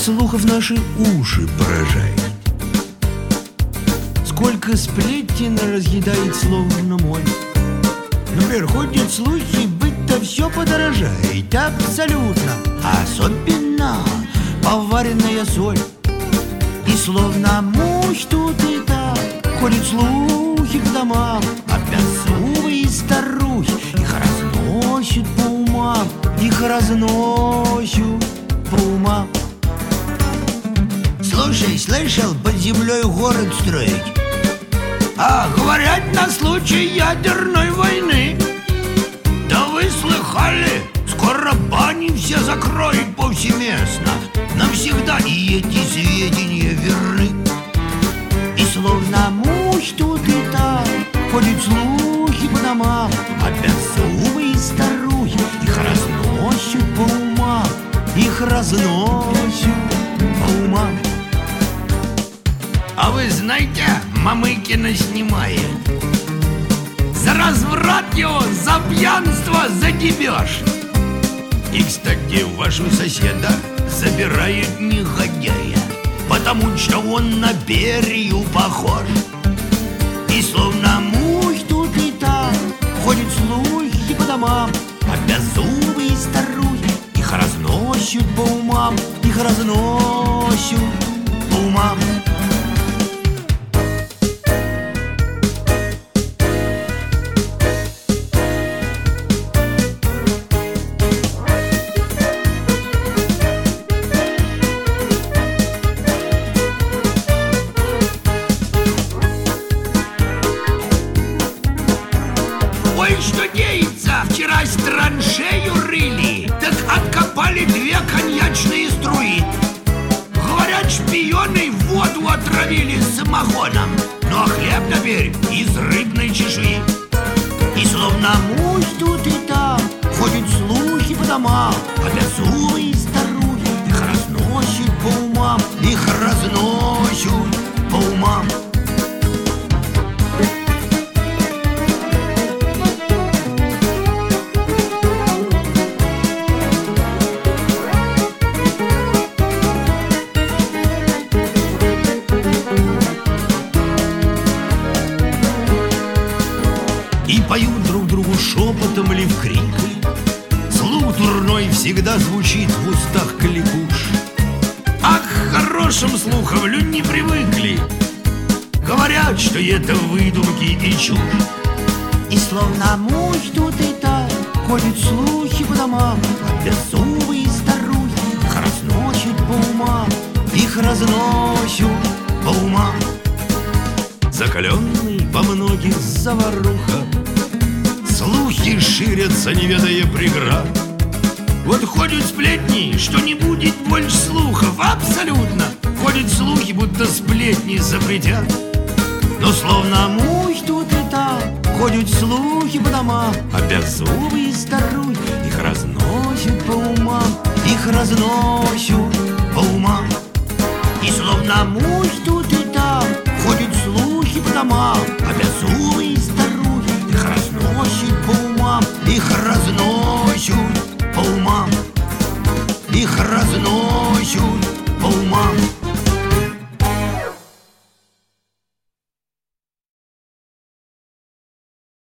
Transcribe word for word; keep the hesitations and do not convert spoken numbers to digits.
слухов наши уши поражает. Сколько сплетен разъедает словно моль. Например, ходят слухи, быть-то все подорожает абсолютно, а особенно поваренная соль. И словно муж тут и там ходят слухи к домам, опять зубы старухи, их разносят по умам, их разносят по умам. Слушай, слышал, под землей город строить? А говорят, на случай ядерной войны. Да вы слыхали, скоро бани все закроют повсеместно, навсегда, и эти сведения верны. И словно муж тут и там ходят слухи по домам, опять зубы и старухи, их разносят по умам, их разносят по умам. А вы знаете, Мамыкина снимает за разврат его, за пьянство, за дебеж. И, кстати, вашу соседа забирают негодяя, потому что он на Берию похож. И словно муж тут и там ходят слухи по домам, опять зубы и старухи, их разносят по умам, их разносят по умам. Ой, что деется! Вчера траншею рыли, так откопали две коньячные струи. Говорят, шпионы воду отравили самогоном, ну а хлеб теперь из рыбной чешуи. И словно муж тут и там ходят слухи по домам, опять зубы и старухи, их разносят по умам, их разносят по умам. И поют друг другу шепотом ли в крик. Слух дурной всегда звучит в устах кликуш. А к хорошим слухам люди не привыкли. Говорят, что это выдумки и чушь. И словно муж тут и там ходят слухи по домам, опять зубы и старухи, их разносят по умам, их разносят по умам. Закаленный по многих заваруха, слухи ширятся, не ведая преград. Вот ходят сплетни, что не будет больше слухов, абсолютно. Ходят слухи, будто сплетни запретят. Но словно муж тут и там ходят слухи по домам, опять зубы и старухи, их разносят по умам, их разносят по умам. И словно муж тут и там ходят слухи по домам, опять зубы и старухи, их разносят по умам, их разносят по умам, их разносят по умам.